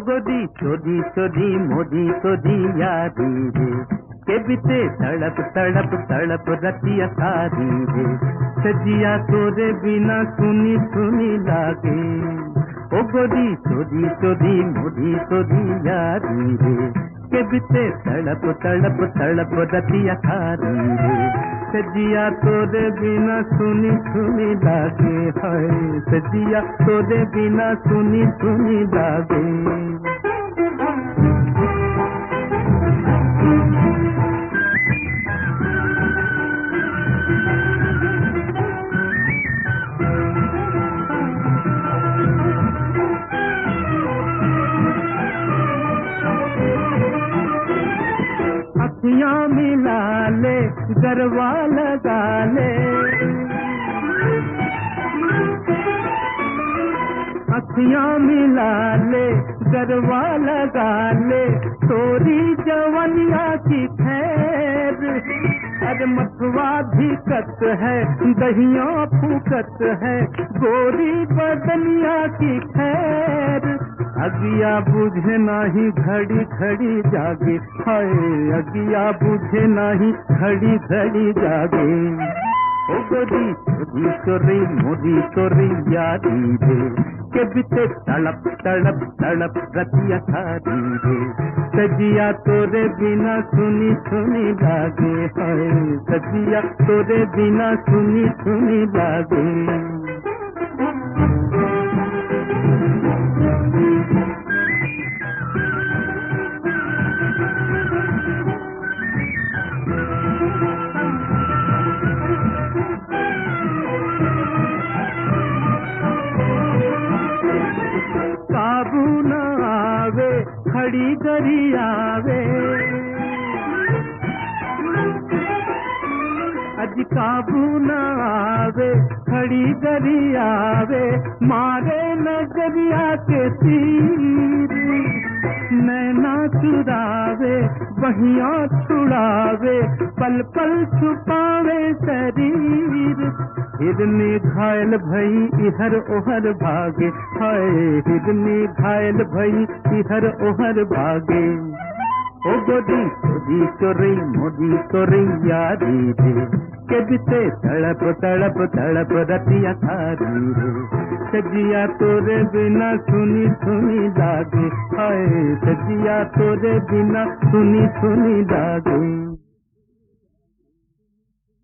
गोदी चोदी चोदी मोदी चोदी यादी रे के बीते तड़प तड़प तड़प रतिया सारी रे सजिया तोरे बिना सुनी सुनी लागे ओ गोदी चोदी चोदी मोदी चोदी यादी रे के बीते तड़प तड़प तड़प रतिया सारी रे सजिया तोरे बिना सुनी सुनी लागे हाय सजिया तोरे बिना सुनी सुनी लागे। अखियां मिला ले गरबा लगा ले अखियां मिला ले गरबा लगा ले तोरी जवनिया की खैर अरे मथुआ भी कत है दहिया फूकत है गोरी बदनिया की खैर अगिया बुझे नाही घड़ी घड़ी जागे हाय अगिया बुझे नाही घड़ी घड़ी जागे ओ गोदी चोदी चोरी मोदी चोरी यादी रे के बीते तड़प तड़प तड़प रतिया सारी रे सजिया तोरे बिना सुनी सुनी लागे हाय सजिया तोरे बिना सुनी सुनी लागे। काबू न आवे खड़ी करी आवे अज काबू न आवे खड़ी करी आवे मारे नजरिया के तीर नैना चुरावे बहिया छुड़ावे पल पल छुपावे शरीर हिरनी घायल भई इहर ओहर भागे हाय हिरनी घायल भई इहर ओहर भागे ओ गोदी चोदी चोरी मोदी चोरी यादी रे के बीते तड़प तड़प तड़प रतिया सारी रे सजिया तोरे बिना सुनी सुनी लागे हाय सजिया तोरे बिना सुनी सुनी लागे।